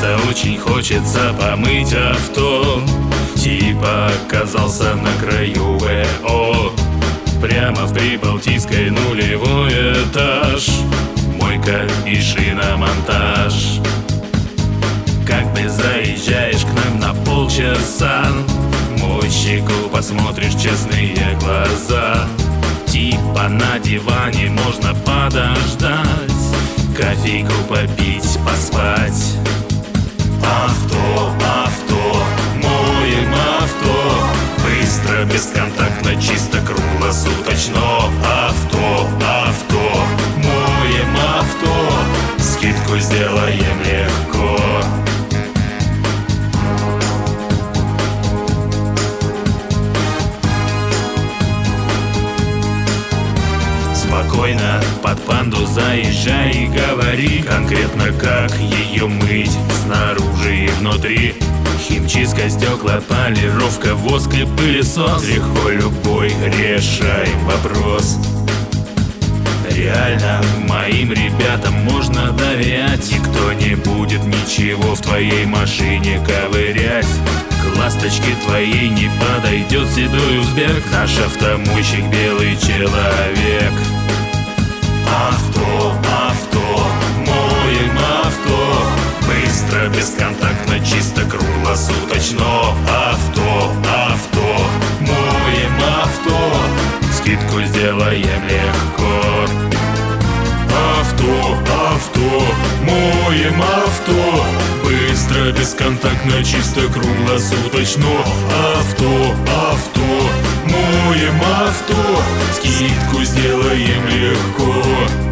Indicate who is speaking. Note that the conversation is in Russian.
Speaker 1: Часто очень хочется помыть авто, типа оказался на краю ВО. Прямо в Прибалтийской нулевой этаж, мойка и шиномонтаж. Как бы заезжаешь к нам на полчаса, мойщику посмотришь честные глаза. Типа на диване можно подождать, кофейку попить, поспать. Авто, авто, моем авто, быстро, бесконтактно, чисто, круглосуточно. Авто, авто, моем авто, скидку сделаем легко. Спокойно под панду заезжай и говори конкретно, как ее мыть снаружи и внутри. Химчистка, стекла, полировка, воск и пылесос. Легко любой решаем вопрос. Реально моим ребятам можно доверять, никто не будет ничего в твоей машине ковырять. К ласточке твоей не подойдет седой узбек, наш автомойщик белый человек. Авто, авто, моем авто, быстро, бесконтактно, чисто, круглосуточно. Авто, авто, моем авто, скидку сделаем легко. Авто, авто, моем авто, быстро, бесконтактно, чисто, круглосуточно. Авто, авто, моем авто, скидку сделаем легко.